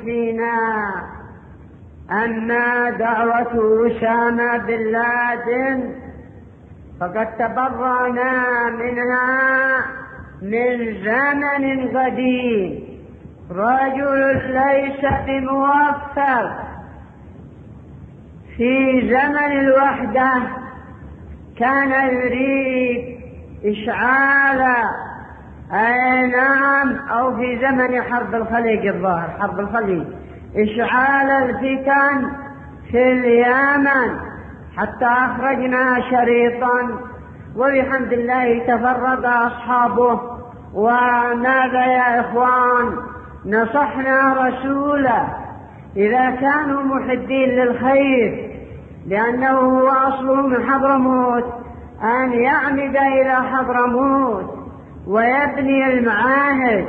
فينا. أما دعوة أسامة بن لادن فقد تبرأنا منها من زمن قديم. رجل ليس بموفق في زمن الوحدة كان يريد إشعال نعم أو في زمن حرب الخليج، الظاهر حرب الخليج، إشعال الفتن في اليمن، حتى أخرجنا شريطا وبحمد الله تفرد أصحابه. وماذا يا إخوان؟ نصحنا رسوله إذا كانوا محبين للخير، لأنه هو أصله من حضرموت، أن يعمد إلى حضرموت ويبني المعاهد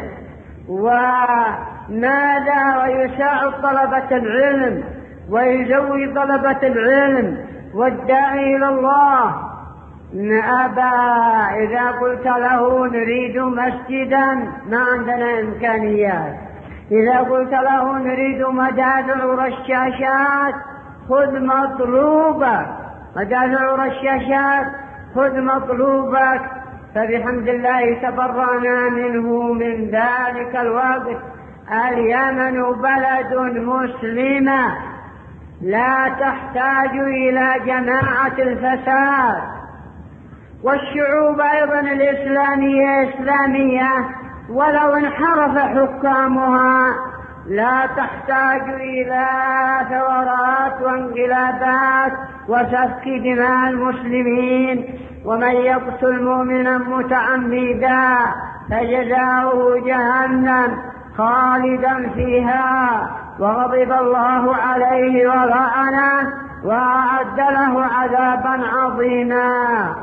وماذا ويساعد طلبة العلم ويزوي طلبة العلم والداعي إلى الله. أبى. إذا قلت له نريد مسجدا ما عندنا إمكانيات، إذا قلت له نريد مدافع ورشاشات خذ مطلوبك، مدافع ورشاشات خذ مطلوبك. فبحمد الله تبرأنا منه من ذلك الوقت. اليمن بلد مسلمة لا تحتاج إلى جماعة الفساد، والشعوب أيضا الإسلامية إسلامية ولو انحرف حكامها، لا تحتاج إلى ثورات وانقلابات وسفك دماء المسلمين. ومن يقتل مؤمنا متعمدا فجزاؤه جهنم خالدا فيها وغضب الله عليه ولعنه وأعد له عذابا عظيما.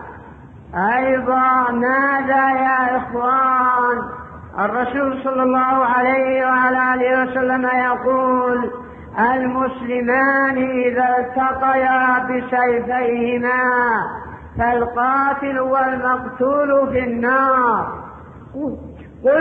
أيضا ماذا يا إخوان؟ الرسول صلى الله عليه وعلى آله وسلم يقول: المسلمان إذا التقيا بسيفيهما فالقاتل والمقتول في النار.